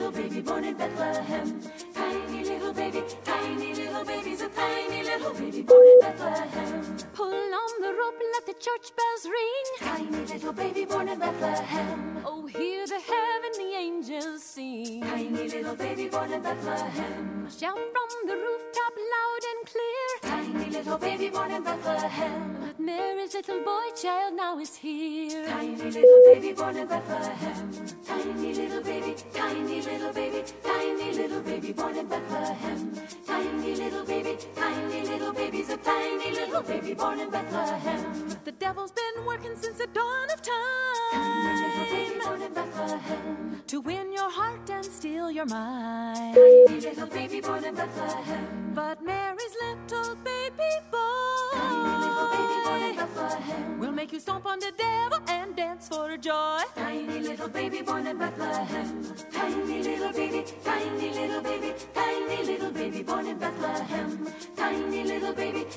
little baby born in Bethlehem. Tiny little baby's a tiny little baby born in Bethlehem. Pull on the rope, let the church bells ring. Tiny little baby born in Bethlehem. Oh, hear the heavenly angels sing. Tiny little baby born in Bethlehem. Shout from the rooftop loud and clear. Tiny little baby born in Bethlehem. That Mary's little boy child now is here. Tiny little baby born in Bethlehem. Tiny little baby, tiny little baby, tiny little baby born in Bethlehem. Tiny little baby's a tiny little baby born in Bethlehem. The devil's been working since the dawn of time. Tiny little baby born in Bethlehem. To win your heart and steal your mind. Tiny little baby born in Bethlehem. But Mary's little baby boy, Tiny little baby born in Bethlehem. will make you stomp on the devil and dance for joy. Tiny little baby born in Bethlehem. Tiny little baby, tiny little baby, tiny little baby born in Bethlehem. Tiny little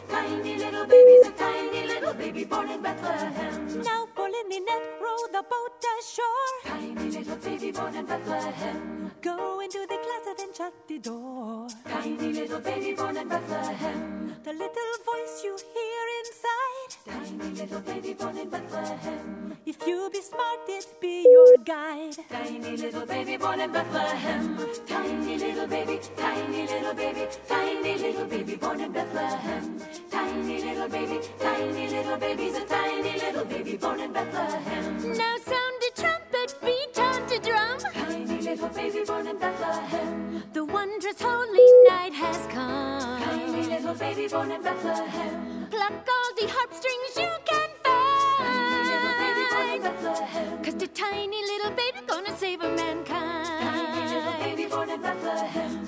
baby's a tiny little baby born in Bethlehem. Now pull in the net, row the boat ashore. Tiny little baby born in Bethlehem. Go into the closet and shut the door. Tiny little baby born in Bethlehem. The little voice you hear inside, Tiny little baby born in Bethlehem. if you be smart, it be your guide. Tiny little baby born in Bethlehem. Tiny little baby, tiny little baby, tiny little baby born in Bethlehem. Tiny little baby's a tiny little baby born in Bethlehem. Now sound the trumpet, beat on the drum. Tiny little baby born in Bethlehem. The wondrous holy night has come. Tiny little baby born in Bethlehem. Pluck all the harp strings you can Tiny little baby born in find, Bethlehem. 'cause the tiny little baby gonna save a mankind. Tiny little baby born in Bethlehem.